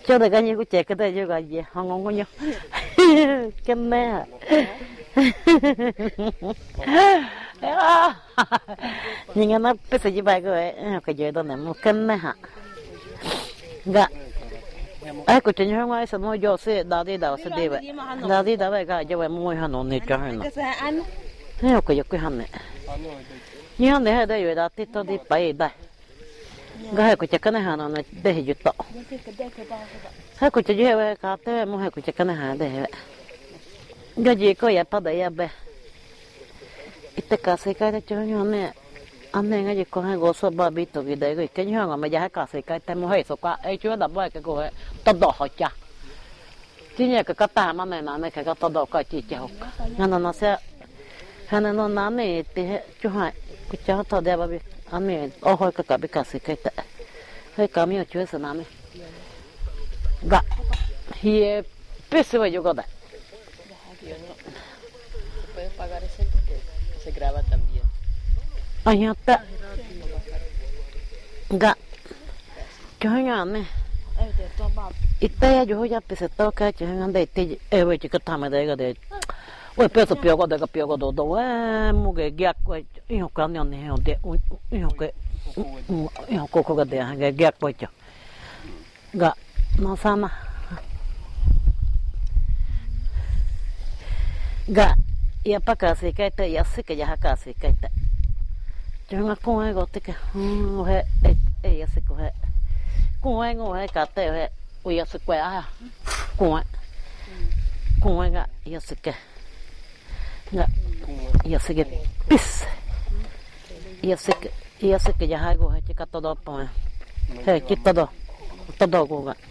cho đại cái như của trẻ cái đây cho cái gì họ ngon có nhau cái mẹ nhưng mà nó bây giờ chỉ bài cái gì đó này một cái mẹ hả gạ ai cũng chỉ nhớ ngay sao nó vô sẽ đào đi vậy đào đi vậy cái cho vậy mua hàng nông này cho hàng nó thế cái hàng này nhưng hàng này hay đây vậy đó thì tôi đi bay đây cái của cái này hàng nó để hết to hay của chỉ vậy cái thế mua hay của cái này hàng để cái gì có vậy bắt đấy vậy ít cái gì cái cho nhau này anh này cái gì có hai gỗ sơ ba bít tụi cái đấy cái nhau mà giá cả cái tem mua hết số cả ấy chú đập vậy cái của tao đỏ hỏi cha chỉ nhờ cái ta mà này cái tao đỏ cái chỉ cháu nó sẽ hắn nó nắm này thì chú hai cái cháu tao đẹp vậy anh này hồi cái bị cái cái hay cái miếng chú sẽ nắm này gạ hi biết sao vậy cái đấy puedes pagar ese porque se graba también. Ay, está. Gak. Jangan ni. Ita ya jual ya pesa toka jangan deh ti. Wei jika tamat deh个deh. Wei pesa biar个biar个多wei muke giat wei. Ini kan yang ni yang deh. Ini koko个deh. Yang giat wei je. Gak. Nasama. Gak. Ya pakai sekai tu, ya sekai jah pakai sekai tu. Jangan kau yang kau tak, ya sekai. Kau yang kata, ya sekai ah, kau yang ya sekai, ya sekai pis, ya sekai jah kau, cakap todo apa, kita todo kau.